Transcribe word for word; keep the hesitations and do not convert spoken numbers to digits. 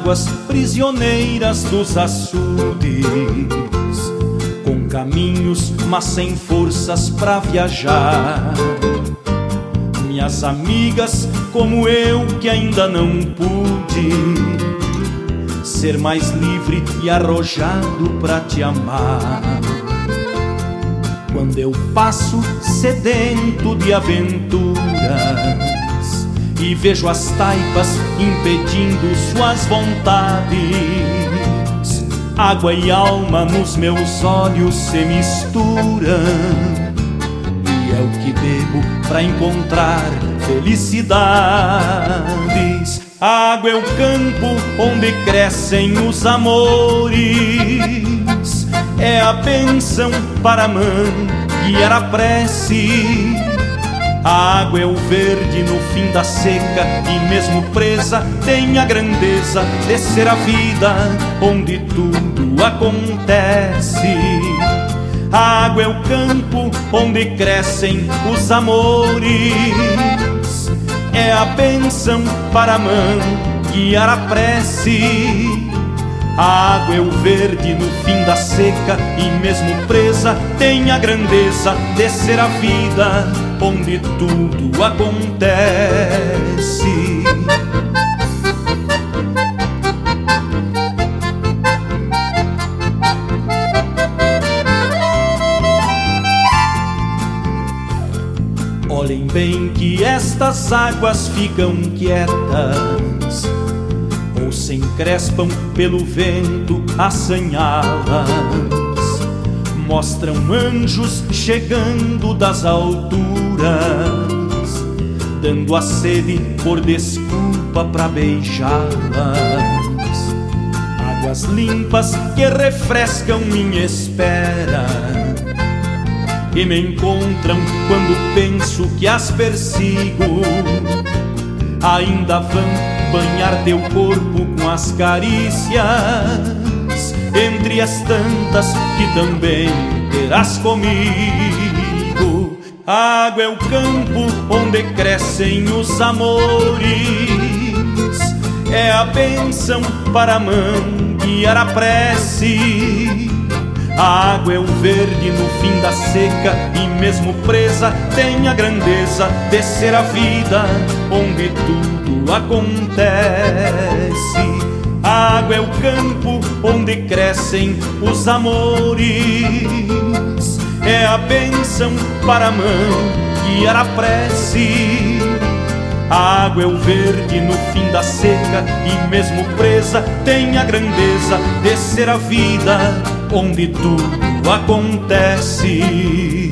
águas prisioneiras dos açudes, com caminhos, mas sem forças pra viajar. Minhas amigas, como eu, que ainda não pude ser mais livre e arrojado pra te amar. Quando eu passo sedento de aventuras e vejo as taipas impedindo suas vontades, água e alma nos meus olhos se misturam, e é o que bebo pra encontrar felicidades. A água é o campo onde crescem os amores, é a bênção para a mãe guiar a prece. A água é o verde no fim da seca, e mesmo presa tem a grandeza de ser a vida onde tudo acontece. A água é o campo onde crescem os amores, é a bênção para a mãe guiar a prece. A água é o verde no fim da seca, e mesmo presa tem a grandeza de ser a vida onde tudo acontece. Olhem bem que estas águas ficam quietas, ou se encrespam pelo vento assanhadas. Mostram anjos chegando das alturas, dando a sede por desculpa pra beijá-las. Águas limpas que refrescam minha espera e me encontram quando penso que as persigo. Ainda vão banhar teu corpo com as carícias, entre as tantas que também terás comigo. A água é o campo onde crescem os amores, é a bênção para a mãe guiar a prece. A água é o verde no fim da seca, e mesmo presa tem a grandeza de ser a vida onde tudo acontece. A água é o campo onde crescem os amores, é a bênção para a mãe guiar a prece. A água é o verde no fim da seca, e mesmo presa tem a grandeza de ser a vida onde tudo acontece.